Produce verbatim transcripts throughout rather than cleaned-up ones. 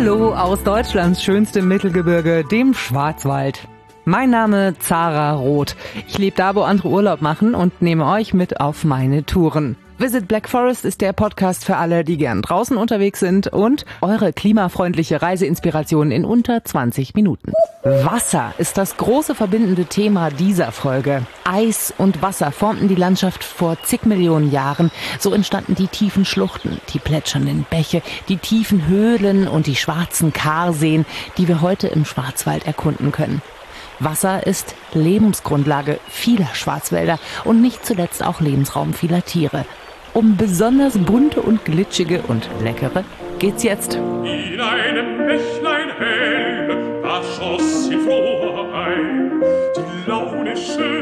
Hallo aus Deutschlands schönstem Mittelgebirge, dem Schwarzwald. Mein Name Zara Roth. Ich lebe da, wo andere Urlaub machen und nehme euch mit auf meine Touren. Visit Black Forest ist der Podcast für alle, die gern draußen unterwegs sind und eure klimafreundliche Reiseinspiration in unter zwanzig Minuten. Wasser ist das große verbindende Thema dieser Folge. Eis und Wasser formten die Landschaft vor zig Millionen Jahren. So entstanden die tiefen Schluchten, die plätschernden Bäche, die tiefen Höhlen und die schwarzen Karseen, die wir heute im Schwarzwald erkunden können. Wasser ist Lebensgrundlage vieler Schwarzwälder und nicht zuletzt auch Lebensraum vieler Tiere. Um besonders bunte und glitschige und leckere geht's jetzt. In einem Bächlein hell, da schoss sie vorein, die launische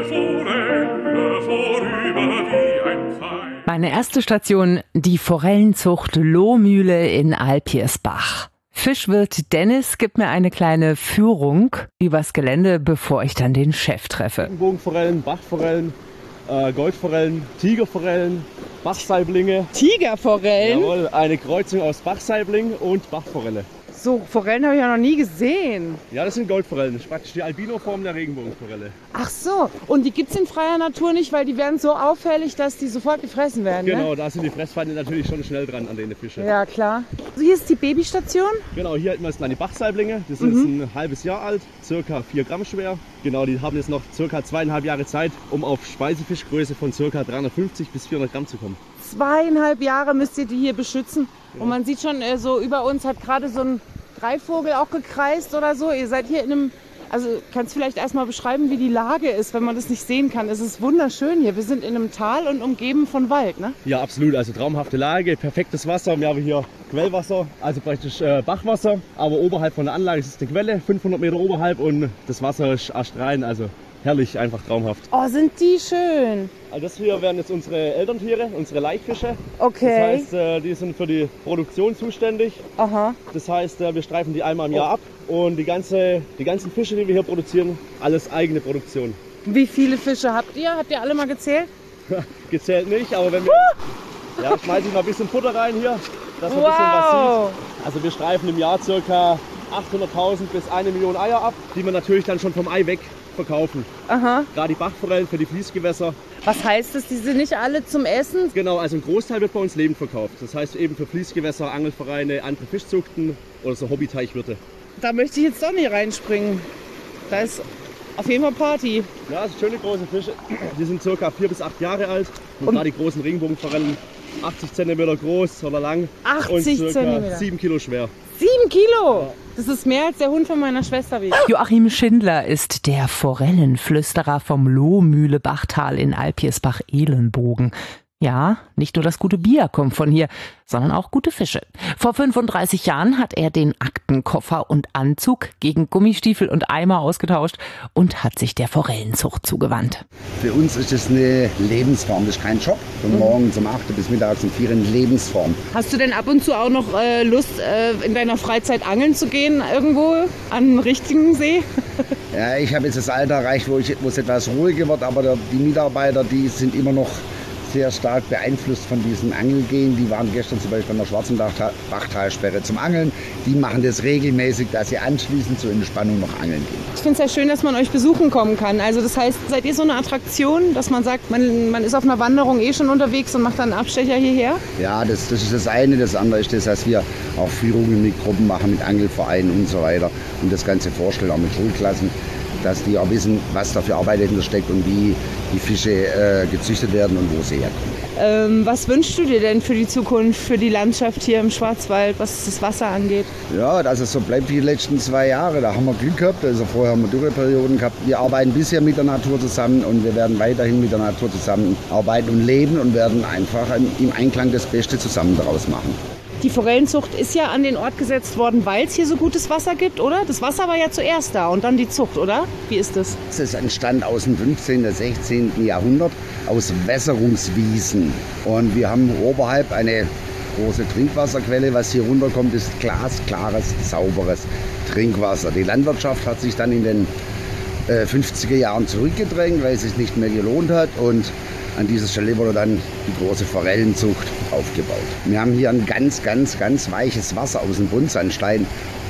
Forelle vorüber wie ein Pfeil. Meine erste Station, die Forellenzucht Lohmühle in Alpirsbach. Fischwirt Dennis gibt mir eine kleine Führung übers Gelände, bevor ich dann den Chef treffe. Regenbogenforellen, Bachforellen, äh, Goldforellen, Tigerforellen, Bachsaiblinge. Tigerforellen? Jawohl, eine Kreuzung aus Bachsaibling und Bachforelle. So Forellen habe ich ja noch nie gesehen. Ja, das sind Goldforellen. Das ist praktisch die Albinoform der Regenbogenforelle. Ach so, und die gibt es in freier Natur nicht, weil die werden so auffällig, dass die sofort gefressen werden, Genau, ne? Da sind die Fressfeinde natürlich schon schnell dran an den Fischen. Ja, klar. Also hier ist die Babystation. Genau, hier hätten wir jetzt kleine Bachsaiblinge. Die sind mhm. jetzt ein halbes Jahr alt, circa vier Gramm schwer. Genau, die haben jetzt noch circa zweieinhalb Jahre Zeit, um auf Speisefischgröße von circa dreihundertfünfzig bis vierhundert Gramm zu kommen. Zweieinhalb Jahre müsst ihr die hier beschützen. Ja. Und man sieht schon, äh, so über uns hat gerade so ein Greifvogel auch gekreist oder so. Ihr seid hier in einem, also kannst du vielleicht erstmal beschreiben, wie die Lage ist, wenn man das nicht sehen kann. Es ist wunderschön hier. Wir sind in einem Tal und umgeben von Wald, ne? Ja, absolut. Also traumhafte Lage, perfektes Wasser. Wir haben hier Quellwasser, also praktisch äh, Bachwasser. Aber oberhalb von der Anlage ist eine Quelle, fünfhundert Meter oberhalb, und das Wasser ist astrein. Also herrlich, einfach traumhaft. Oh, sind die schön. Also das hier wären jetzt unsere Elterntiere, unsere Laichfische. Okay. Das heißt, die sind für die Produktion zuständig. Aha. Das heißt, wir streifen die einmal im Jahr ab. Und die, ganze, die ganzen Fische, die wir hier produzieren, alles eigene Produktion. Wie viele Fische habt ihr? Habt ihr alle mal gezählt? Gezählt nicht, aber wenn wir... Uh! Ja, schmeiße ich mal ein bisschen Futter rein hier, dass man wow. ein bisschen was sieht. Also wir streifen im Jahr ca. achthunderttausend bis eine Million Eier ab, die wir natürlich dann schon vom Ei weg verkaufen. Aha. Gerade die Bachforellen für die Fließgewässer. Was heißt das? Die sind nicht alle zum Essen? Genau, also ein Großteil wird bei uns lebend verkauft. Das heißt eben für Fließgewässer, Angelvereine, andere Fischzuchten oder so Hobbyteichwirte. Da möchte ich jetzt doch nicht reinspringen. Da ist auf jeden Fall Party. Ja, das sind schöne große Fische. Die sind circa vier bis acht Jahre alt. Und, und gerade die großen Regenbogenforellen, achtzig Zentimeter groß oder lang achtzig und circa Zentimeter. sieben Kilo schwer. sieben Kilo? Ja. Das ist mehr als der Hund von meiner Schwester wiegt. Joachim Schindler ist der Forellenflüsterer vom Lohmühle-Bachtal in Alpirsbach-Elenbogen. Ja, nicht nur das gute Bier kommt von hier, sondern auch gute Fische. Vor fünfunddreißig Jahren hat er den Aktenkoffer und Anzug gegen Gummistiefel und Eimer ausgetauscht und hat sich der Forellenzucht zugewandt. Für uns ist es eine Lebensform, das ist kein Job. Von morgens um acht bis mittags um vier eine Lebensform. Hast du denn ab und zu auch noch äh, Lust, äh, in deiner Freizeit angeln zu gehen, irgendwo an einen richtigen See? Ja, ich habe jetzt das Alter erreicht, wo, ich, wo es etwas ruhiger wird, aber der, die Mitarbeiter, die sind immer noch sehr stark beeinflusst von diesem Angelgehen. Die waren gestern zum Beispiel an der Schwarzen Bachtalsperre zum Angeln. Die machen das regelmäßig, dass sie anschließend zur Entspannung noch angeln gehen. Ich finde es ja schön, dass man euch besuchen kommen kann. Also das heißt, seid ihr so eine Attraktion, dass man sagt, man, man ist auf einer Wanderung eh schon unterwegs und macht dann einen Abstecher hierher? Ja, das, das ist das eine. Das andere ist das, dass wir auch Führungen mit Gruppen machen, mit Angelvereinen und so weiter. Und das Ganze vorstellen, auch mit Schulklassen, dass die auch wissen, was da für Arbeit dahinter steckt und wie die Fische äh, gezüchtet werden und wo sie herkommen. Ähm, was wünschst du dir denn für die Zukunft, für die Landschaft hier im Schwarzwald, was das Wasser angeht? Ja, dass es so bleibt wie die letzten zwei Jahre. Da haben wir Glück gehabt. Also vorher haben wir Dürreperioden gehabt. Wir arbeiten bisher mit der Natur zusammen und wir werden weiterhin mit der Natur zusammen arbeiten und leben und werden einfach im Einklang das Beste zusammen daraus machen. Die Forellenzucht ist ja an den Ort gesetzt worden, weil es hier so gutes Wasser gibt, oder? Das Wasser war ja zuerst da und dann die Zucht, oder? Wie ist das? Das ist entstand aus dem fünfzehnten, sechzehnten Jahrhundert, aus Wässerungswiesen. Und wir haben oberhalb eine große Trinkwasserquelle. Was hier runterkommt, ist glasklares, sauberes Trinkwasser. Die Landwirtschaft hat sich dann in den äh, fünfziger Jahren zurückgedrängt, weil es sich nicht mehr gelohnt hat. Und an dieser Stelle wurde dann die große Forellenzucht aufgebaut. Wir haben hier ein ganz, ganz, ganz weiches Wasser aus dem Buntsandstein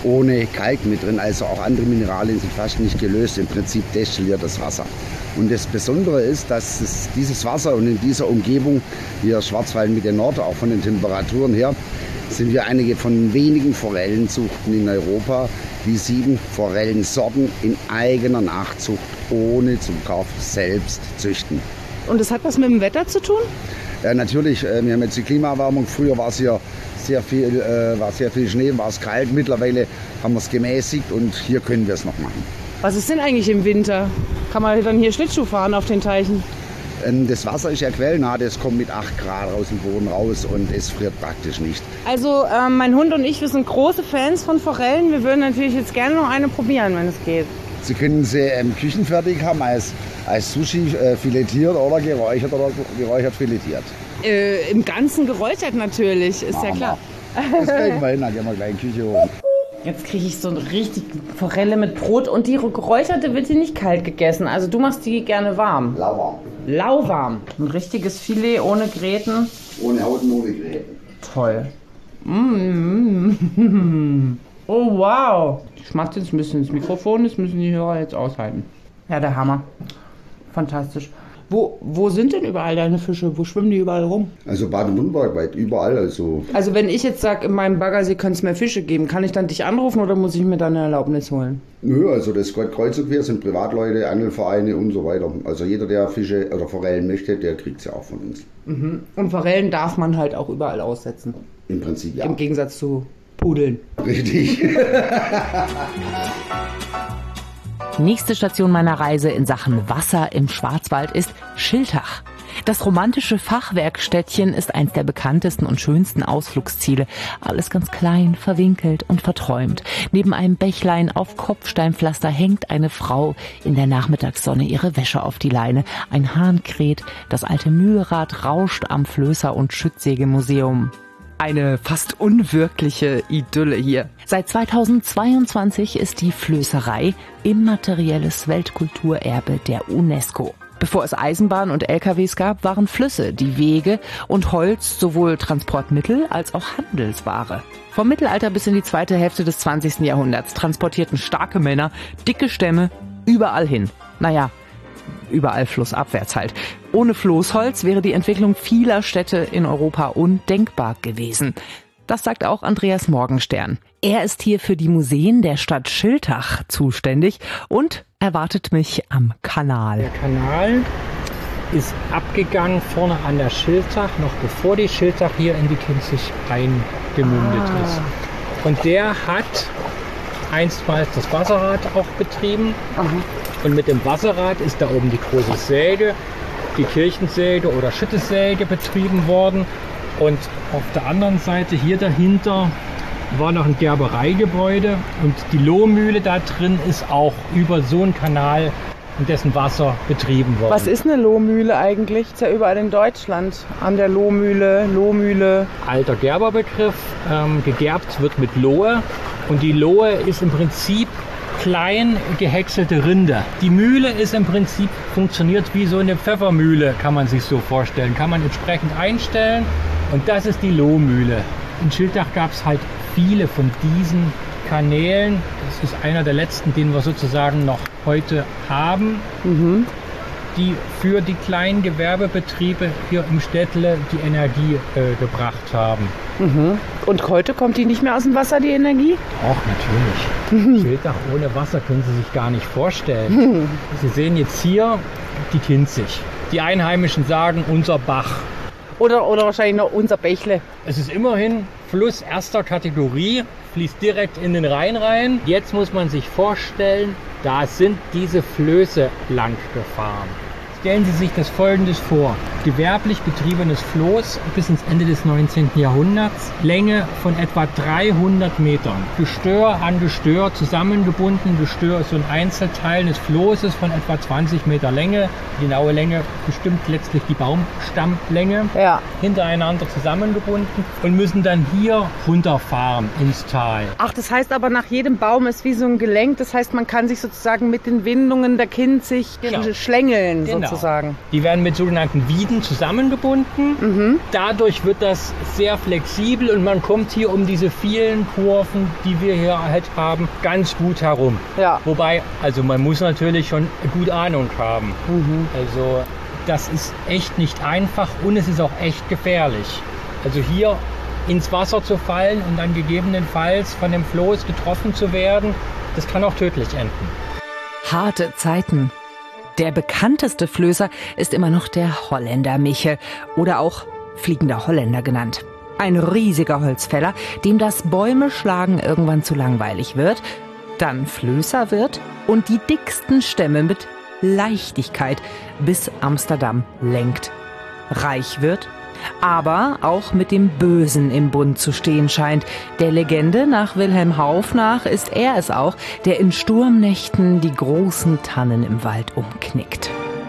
ohne Kalk mit drin. Also auch andere Mineralien sind fast nicht gelöst. Im Prinzip destilliertes Wasser. Und das Besondere ist, dass es dieses Wasser und in dieser Umgebung, hier Schwarzwald Mitte Nord, auch von den Temperaturen her, sind wir einige von wenigen Forellenzuchten in Europa, die sieben Forellensorten in eigener Nachzucht ohne Zukauf selbst züchten. Und das hat was mit dem Wetter zu tun? Äh, natürlich, äh, wir haben jetzt die Klimaerwärmung. Früher war es hier sehr viel, äh, war sehr viel Schnee, war es kalt. Mittlerweile haben wir es gemäßigt und hier können wir es noch machen. Was ist denn eigentlich im Winter? Kann man dann hier Schlittschuh fahren auf den Teichen? Ähm, das Wasser ist ja quellnah, das kommt mit acht Grad aus dem Boden raus und es friert praktisch nicht. Also ähm, mein Hund und ich, wir sind große Fans von Forellen. Wir würden natürlich jetzt gerne noch eine probieren, wenn es geht. Sie können sie ähm, küchenfertig haben, als, als Sushi äh, filetiert oder geräuchert oder geräuchert filetiert. Äh, Im Ganzen geräuchert natürlich, ist Machen ja klar. wir. Das kriegen wir hin, dann gehen wir gleich in die Küche hoch. Jetzt kriege ich so eine richtig Forelle mit Brot und die geräucherte wird hier nicht kalt gegessen. Also du machst die gerne warm. Lauwarm. Lauwarm. Ein richtiges Filet ohne Gräten. Ohne Haut und ohne Gräten. Toll. Mm. Oh wow. Ich schmatze jetzt ein bisschen ins Mikrofon, das müssen die Hörer jetzt aushalten. Ja, der Hammer. Fantastisch. Wo, wo sind denn überall deine Fische? Wo schwimmen die überall rum? Also Baden-Württemberg weit, überall. Also, Also wenn ich jetzt sage, in meinem Baggersee könnte es mehr Fische geben, kann ich dann dich anrufen oder muss ich mir dann eine Erlaubnis holen? nö, also das geht kreuz und quer, sind Privatleute, Angelvereine und so weiter. Also jeder, der Fische oder Forellen möchte, der kriegt sie auch von uns. Mhm. Und Forellen darf man halt auch überall aussetzen. Im Prinzip, ja. Im Gegensatz zu Pudeln. Richtig. Nächste Station meiner Reise in Sachen Wasser im Schwarzwald ist Schiltach. Das romantische Fachwerkstädtchen ist eins der bekanntesten und schönsten Ausflugsziele. Alles ganz klein, verwinkelt und verträumt. Neben einem Bächlein auf Kopfsteinpflaster hängt eine Frau in der Nachmittagssonne ihre Wäsche auf die Leine. Ein Hahn kräht, das alte Mühlrad rauscht am Flößer- und Schützsägemuseum. Eine fast unwirkliche Idylle hier. Seit zweitausendzweiundzwanzig ist die Flößerei immaterielles Weltkulturerbe der UNESCO. Bevor es Eisenbahn und L K Ws gab, waren Flüsse die Wege und Holz sowohl Transportmittel als auch Handelsware. Vom Mittelalter bis in die zweite Hälfte des zwanzigsten Jahrhunderts transportierten starke Männer dicke Stämme überall hin. Naja, überall flussabwärts halt. Ohne Floßholz wäre die Entwicklung vieler Städte in Europa undenkbar gewesen. Das sagt auch Andreas Morgenstern. Er ist hier für die Museen der Stadt Schiltach zuständig und erwartet mich am Kanal. Der Kanal ist abgegangen vorne an der Schiltach, noch bevor die Schiltach hier in die Kinzig eingemündet ah. ist. Und der hat einstmals das Wasserrad auch betrieben. Aha. Und mit dem Wasserrad ist da oben die große Säge, die Kirchensäge oder Schüttesäge betrieben worden. Und auf der anderen Seite hier dahinter war noch ein Gerbereigebäude und die Lohmühle da drin ist auch über so einen Kanal in dessen Wasser betrieben worden. Was ist eine Lohmühle eigentlich? Ist ja überall in Deutschland. An der Lohmühle, Lohmühle. Alter Gerberbegriff. Ähm, gegerbt wird mit Lohe und die Lohe ist im Prinzip klein gehäckselte Rinde. Die Mühle ist im Prinzip, funktioniert wie so eine Pfeffermühle, kann man sich so vorstellen. Kann man entsprechend einstellen und das ist die Lohmühle. In Schiltach gab es halt viele von diesen Kanälen. Das ist einer der letzten, den wir sozusagen noch heute haben, mhm. die für die kleinen Gewerbebetriebe hier im Städtle die Energie äh, gebracht haben. Mhm. Und heute kommt die nicht mehr aus dem Wasser, die Energie? Auch natürlich. Mhm. Schiltach ohne Wasser können Sie sich gar nicht vorstellen. Mhm. Sie sehen jetzt hier die Kinzig. Die Einheimischen sagen unser Bach. Oder, oder wahrscheinlich noch unser Bächle. Es ist immerhin Fluss erster Kategorie, fließt direkt in den Rhein rein. Jetzt muss man sich vorstellen, da sind diese Flöße lang gefahren. Stellen Sie sich das Folgendes vor. Gewerblich betriebenes Floß bis ins Ende des neunzehnten Jahrhunderts. Länge von etwa dreihundert Metern. Gestör an Gestör zusammengebunden. Gestör ist so ein Einzelteil des Floßes von etwa zwanzig Meter Länge. Die genaue Länge bestimmt letztlich die Baumstammlänge. Ja. Hintereinander zusammengebunden und müssen dann hier runterfahren ins Tal. Ach, das heißt aber nach jedem Baum ist wie so ein Gelenk. Das heißt, man kann sich sozusagen mit den Windungen der Kinzig genau. schlängeln. Genau. sozusagen. Die werden mit sogenannten Wieden zusammengebunden. Mhm. Dadurch wird das sehr flexibel und man kommt hier um diese vielen Kurven, die wir hier halt haben, ganz gut herum. Ja. Wobei, also man muss natürlich schon gut Ahnung haben. Mhm. Also das ist echt nicht einfach und es ist auch echt gefährlich. Also hier ins Wasser zu fallen und dann gegebenenfalls von dem Floß getroffen zu werden, das kann auch tödlich enden. Harte Zeiten. Der bekannteste Flößer ist immer noch der Holländer Michel oder auch fliegender Holländer genannt. Ein riesiger Holzfäller, dem das Bäume schlagen irgendwann zu langweilig wird, dann Flößer wird und die dicksten Stämme mit Leichtigkeit bis Amsterdam lenkt. Reich wird, aber auch mit dem Bösen im Bund zu stehen scheint. Der Legende nach Wilhelm Hauff nach ist er es auch, der in Sturmnächten die großen Tannen im Wald umknickt.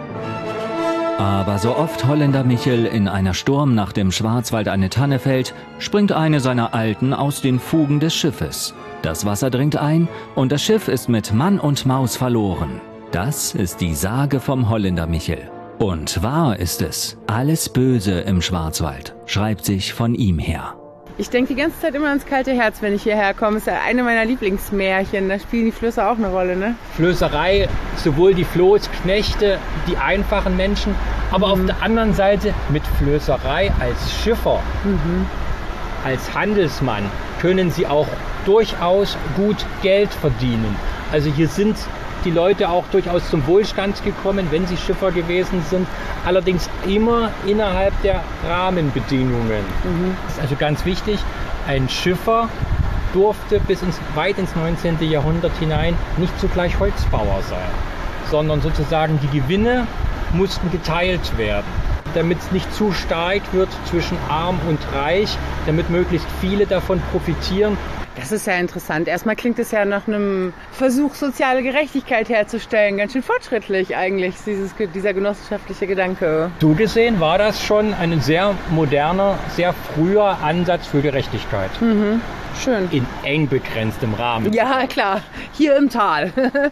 Aber so oft Holländer Michel in einer Sturmnacht im Schwarzwald eine Tanne fällt, springt eine seiner Alten aus den Fugen des Schiffes. Das Wasser dringt ein und das Schiff ist mit Mann und Maus verloren. Das ist die Sage vom Holländer Michel. Und wahr ist es, alles Böse im Schwarzwald schreibt sich von ihm her. Ich denke die ganze Zeit immer ans kalte Herz, wenn ich hierher komme. Das ist ja eine meiner Lieblingsmärchen. Da spielen die Flößer auch eine Rolle, ne? Flößerei, sowohl die Floßknechte, die einfachen Menschen, aber mhm. auf der anderen Seite mit Flößerei als Schiffer, mhm. als Handelsmann können sie auch durchaus gut Geld verdienen. Also hier sind die Leute auch durchaus zum Wohlstand gekommen, wenn sie Schiffer gewesen sind. Allerdings immer innerhalb der Rahmenbedingungen. Mhm. Das ist also ganz wichtig. Ein Schiffer durfte bis ins, weit ins neunzehnten Jahrhundert hinein nicht zugleich Holzbauer sein, sondern sozusagen die Gewinne mussten geteilt werden, damit es nicht zu stark wird zwischen arm und reich, damit möglichst viele davon profitieren. Das ist ja interessant. Erstmal klingt es ja nach einem Versuch, soziale Gerechtigkeit herzustellen. Ganz schön fortschrittlich eigentlich, dieses, dieser genossenschaftliche Gedanke. So gesehen war das schon ein sehr moderner, sehr früher Ansatz für Gerechtigkeit. Mhm. Schön. In eng begrenztem Rahmen. Ja, klar. Hier im Tal.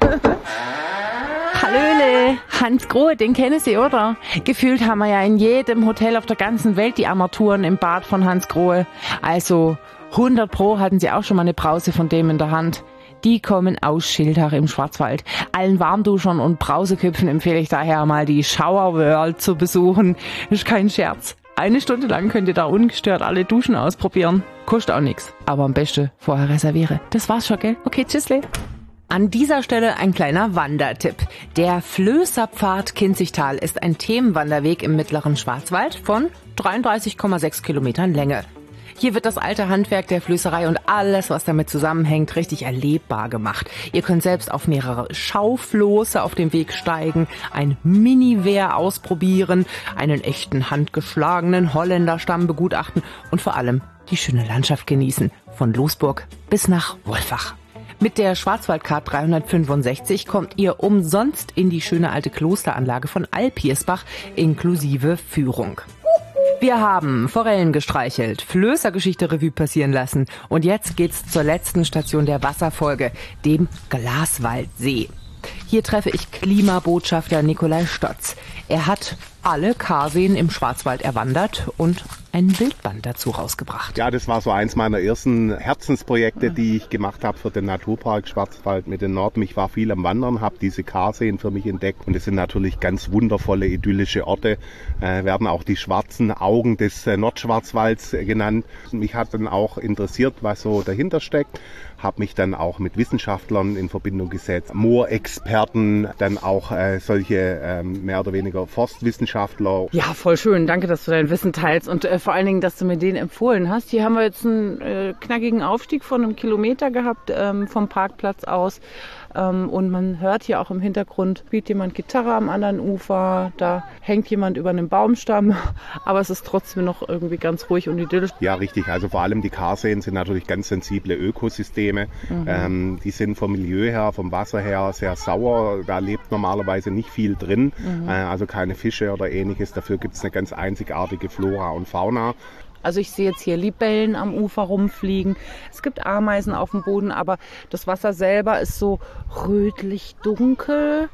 Hallöle, Hans Grohe, den kennen Sie, oder? Gefühlt haben wir ja in jedem Hotel auf der ganzen Welt die Armaturen im Bad von Hans Grohe. Also hundert Pro hatten Sie auch schon mal eine Brause von dem in der Hand. Die kommen aus Schildach im Schwarzwald. Allen Warmduschern und Brauseköpfen empfehle ich daher mal die Shower World zu besuchen. Ist kein Scherz. Eine Stunde lang könnt ihr da ungestört alle Duschen ausprobieren. Kostet auch nichts. Aber am besten vorher reserviere. Das war's schon, gell? Okay, tschüssle. An dieser Stelle ein kleiner Wandertipp. Der Flößerpfad Kinzigtal ist ein Themenwanderweg im mittleren Schwarzwald von dreiunddreißig Komma sechs Kilometern Länge. Hier wird das alte Handwerk der Flößerei und alles, was damit zusammenhängt, richtig erlebbar gemacht. Ihr könnt selbst auf mehrere Schaufloße auf dem Weg steigen, ein Mini-Wehr ausprobieren, einen echten handgeschlagenen Holländerstamm begutachten und vor allem die schöne Landschaft genießen, von Losburg bis nach Wolfach. Mit der Schwarzwaldcard dreihundertfünfundsechzig kommt ihr umsonst in die schöne alte Klosteranlage von Alpiersbach inklusive Führung. Wir haben Forellen gestreichelt, Flößergeschichte Revue passieren lassen und jetzt geht's zur letzten Station der Wasserfolge, dem Glaswaldsee. Hier treffe ich Klimabotschafter Nikolai Stotz. Er hat alle Karseen im Schwarzwald erwandert und ein Bildband dazu rausgebracht. Ja, das war so eins meiner ersten Herzensprojekte, die ich gemacht habe für den Naturpark Schwarzwald mit den Norden. Ich war viel am Wandern, habe diese Karseen für mich entdeckt und es sind natürlich ganz wundervolle, idyllische Orte. Äh, werden auch die schwarzen Augen des äh, Nordschwarzwalds äh, genannt. Mich hat dann auch interessiert, was so dahinter steckt. Habe mich dann auch mit Wissenschaftlern in Verbindung gesetzt, Moorexperten, dann auch äh, solche ähm, mehr oder weniger Forstwissenschaftler. Ja, voll schön. Danke, dass du dein Wissen teilst und äh, vor allen Dingen, dass du mir den empfohlen hast. Hier haben wir jetzt einen äh, knackigen Aufstieg von einem Kilometer gehabt ähm, vom Parkplatz aus. Ähm, und man hört hier auch im Hintergrund, spielt jemand Gitarre am anderen Ufer, da hängt jemand über einem Baumstamm, aber es ist trotzdem noch irgendwie ganz ruhig und idyllisch. Ja, richtig. Also vor allem die Karseen sind natürlich ganz sensible Ökosysteme. Mhm. Ähm, die sind vom Milieu her, vom Wasser her sehr sauer. Da lebt normalerweise nicht viel drin, mhm. äh, also keine Fische oder ähnliches. Dafür gibt es eine ganz einzigartige Flora und Fauna. Also ich sehe jetzt hier Libellen am Ufer rumfliegen. Es gibt Ameisen auf dem Boden, aber das Wasser selber ist so rötlich dunkel,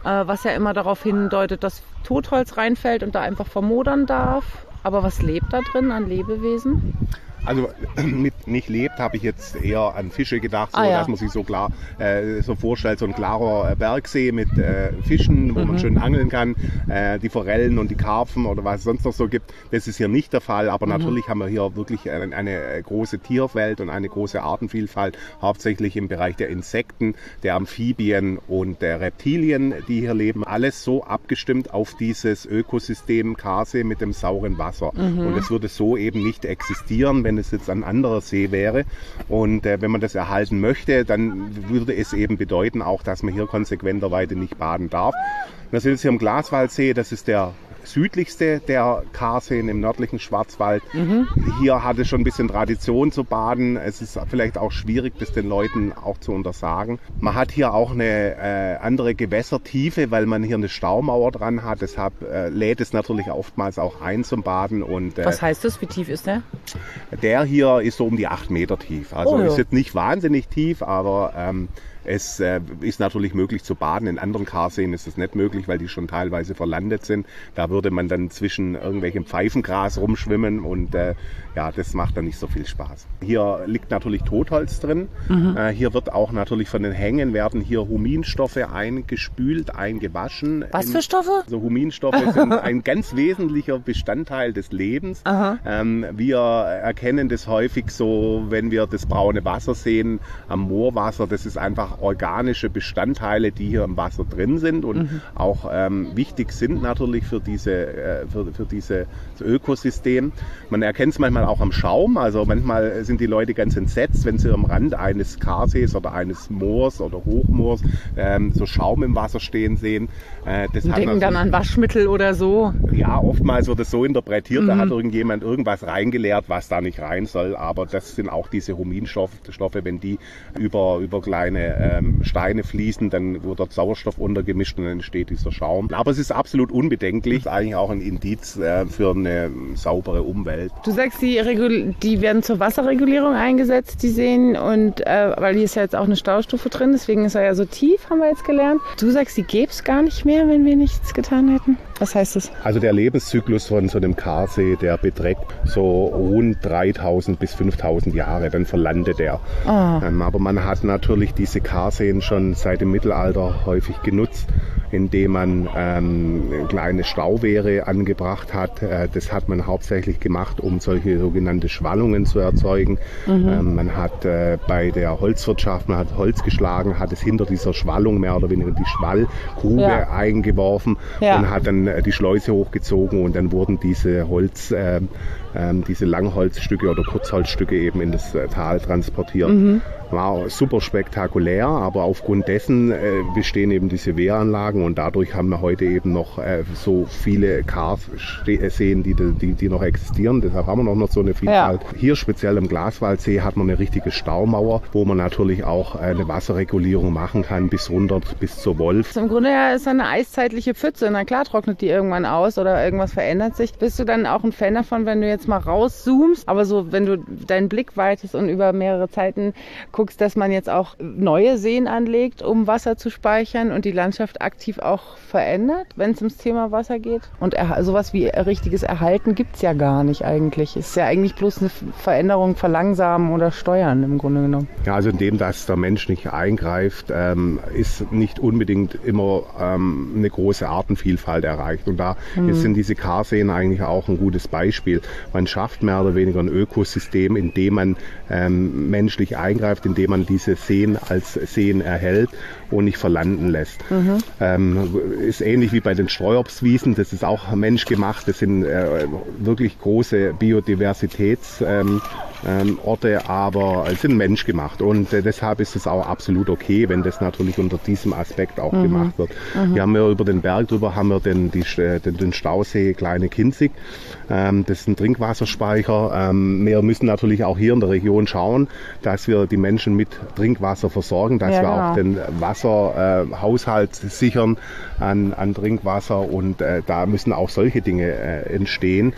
äh, was ja immer darauf hindeutet, dass Totholz reinfällt und da einfach vermodern darf. Aber was lebt da drin an Lebewesen? Also mit nicht lebt, habe ich jetzt eher an Fische gedacht, so, ah, ja. dass man sich so klar äh, so vorstellt, so ein klarer Bergsee mit äh, Fischen, wo mhm. man schön angeln kann, äh, die Forellen und die Karpfen oder was es sonst noch so gibt. Das ist hier nicht der Fall, aber mhm. natürlich haben wir hier wirklich eine, eine große Tierwelt und eine große Artenvielfalt, hauptsächlich im Bereich der Insekten, der Amphibien und der Reptilien, die hier leben. Alles so abgestimmt auf dieses Ökosystem Karsee mit dem sauren Wasser. Mhm. Und es würde so eben nicht existieren, wenn es jetzt ein anderer See wäre. Und äh, wenn man das erhalten möchte, dann würde es eben bedeuten auch, dass man hier konsequenterweise nicht baden darf. Wir sind jetzt hier im Glaswaldsee, das ist der südlichste der Karseen im nördlichen Schwarzwald. Mhm. Hier hat es schon ein bisschen Tradition zu baden. Es ist vielleicht auch schwierig, das den Leuten auch zu untersagen. Man hat hier auch eine äh, andere Gewässertiefe, weil man hier eine Staumauer dran hat. Deshalb äh, lädt es natürlich oftmals auch ein zum Baden. Und, äh, was heißt das? Wie tief ist der? Der hier ist so um die acht Meter tief. Also oh, ja. ist jetzt nicht wahnsinnig tief, aber ähm, es äh, ist natürlich möglich zu baden. In anderen Karseen ist es nicht möglich, weil die schon teilweise verlandet sind. Da würde man dann zwischen irgendwelchem Pfeifengras rumschwimmen und äh, ja, das macht dann nicht so viel Spaß. Hier liegt natürlich Totholz drin. Mhm. Äh, hier wird auch natürlich von den Hängen werden hier Huminstoffe eingespült, eingewaschen. Was für Stoffe? Also Huminstoffe sind ein ganz wesentlicher Bestandteil des Lebens. Ähm, wir erkennen das häufig so, wenn wir das braune Wasser sehen, am Moorwasser. Das ist einfach organische Bestandteile, die hier im Wasser drin sind und mhm. auch ähm, wichtig sind natürlich für, diese, äh, für, für dieses Ökosystem. Man erkennt es manchmal auch am Schaum, also manchmal sind die Leute ganz entsetzt, wenn sie am Rand eines Karsees oder eines Moors oder Hochmoors ähm, so Schaum im Wasser stehen sehen. Äh, das und denken dann an Waschmittel oder so? Ja, oftmals wird es so interpretiert, mhm. da hat irgendjemand irgendwas reingeleert, was da nicht rein soll, aber das sind auch diese Huminstoffe, wenn die über, über kleine ähm, Steine fließen, dann wird dort Sauerstoff untergemischt und dann entsteht dieser Schaum. Aber es ist absolut unbedenklich, ist eigentlich auch ein Indiz äh, für eine saubere Umwelt. Du sagst, die, Regul- die werden zur Wasserregulierung eingesetzt, die Seen, und äh, weil hier ist ja jetzt auch eine Staustufe drin, deswegen ist er ja so tief, haben wir jetzt gelernt. Du sagst, die gäbe es gar nicht mehr, wenn wir nichts getan hätten. Was heißt das? Also der Lebenszyklus von so einem Karsee, der beträgt so rund dreitausend bis fünftausend Jahre, dann verlandet er. Oh. Ähm, aber man hat natürlich diese Karseen schon seit dem Mittelalter häufig genutzt, indem man ähm, kleine Stauwehre angebracht hat. Äh, das hat man hauptsächlich gemacht, um solche sogenannte Schwallungen zu erzeugen. Mhm. Ähm, man hat äh, bei der Holzwirtschaft, man hat Holz geschlagen, hat es hinter dieser Schwallung mehr oder weniger die Schwallgrube ja. eingeworfen ja. und hat dann äh, die Schleuse hochgezogen und dann wurden diese Holz, äh, äh, diese Langholzstücke oder Kurzholzstücke eben in das äh, Tal transportiert. Mhm. War super spektakulär, aber aufgrund dessen äh, bestehen eben diese Wehranlagen und dadurch haben wir heute eben noch äh, so viele Karseen, die, die, die noch existieren. Deshalb haben wir noch so eine Vielfalt. Ja. Hier speziell im Glaswaldsee hat man eine richtige Staumauer, wo man natürlich auch eine Wasserregulierung machen kann bis runter, bis zur Wolf. Im Grunde ja ist eine eiszeitliche Pfütze. Na klar trocknet die irgendwann aus oder irgendwas verändert sich. Bist du dann auch ein Fan davon, wenn du jetzt mal rauszoomst, aber so, wenn du deinen Blick weitest und über mehrere Zeiten guckst, dass man jetzt auch neue Seen anlegt, um Wasser zu speichern und die Landschaft aktiv auch verändert, wenn es ums Thema Wasser geht? Und er, sowas wie richtiges Erhalten gibt es ja gar nicht eigentlich. Es ist ja eigentlich bloß eine Veränderung, verlangsamen oder steuern im Grunde genommen. Ja, also indem, dass der Mensch nicht eingreift, ähm, ist nicht unbedingt immer ähm, eine große Artenvielfalt erreicht. Und da mhm. sind diese Karseen eigentlich auch ein gutes Beispiel. Man schafft mehr oder weniger ein Ökosystem, indem man ähm, menschlich eingreift, indem man diese Seen als Seen erhält und nicht verlanden lässt. Mhm. Ähm, ist ähnlich wie bei den Streuobstwiesen, das ist auch menschgemacht, das sind äh, wirklich große Biodiversitätsorte, ähm, ähm, aber es sind menschgemacht und äh, deshalb ist es auch absolut okay, wenn das natürlich unter diesem Aspekt auch mhm. gemacht wird. Mhm. Wir haben ja über den Berg drüber haben wir den, die, den, den Stausee Kleine Kinzig, ähm, das ist ein Trinkwasserspeicher. Ähm, wir müssen natürlich auch hier in der Region schauen, dass wir die Menschen mit Trinkwasser versorgen, dass ja, wir genau. auch den Wasserhaushalt äh, sichern an, an Trinkwasser und äh, da müssen auch solche Dinge äh, entstehen.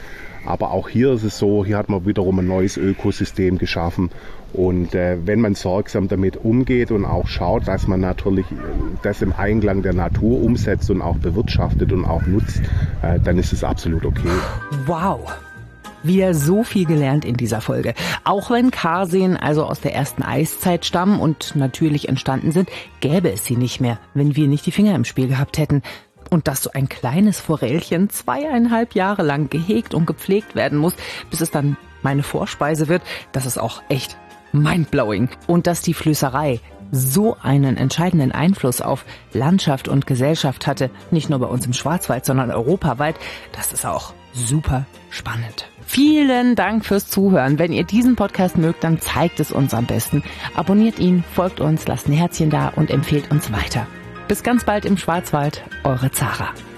Aber auch hier ist es so, hier hat man wiederum ein neues Ökosystem geschaffen. Und äh, wenn man sorgsam damit umgeht und auch schaut, dass man natürlich das im Einklang der Natur umsetzt und auch bewirtschaftet und auch nutzt, äh, dann ist es absolut okay. Wow! Wieder so viel gelernt in dieser Folge. Auch wenn Karseen also aus der ersten Eiszeit stammen und natürlich entstanden sind, gäbe es sie nicht mehr, wenn wir nicht die Finger im Spiel gehabt hätten. Und dass so ein kleines Forellchen zweieinhalb Jahre lang gehegt und gepflegt werden muss, bis es dann meine Vorspeise wird, das ist auch echt mindblowing. Und dass die Flößerei so einen entscheidenden Einfluss auf Landschaft und Gesellschaft hatte, nicht nur bei uns im Schwarzwald, sondern europaweit, das ist auch super spannend. Vielen Dank fürs Zuhören. Wenn ihr diesen Podcast mögt, dann zeigt es uns am besten. Abonniert ihn, folgt uns, lasst ein Herzchen da und empfehlt uns weiter. Bis ganz bald im Schwarzwald, eure Zara.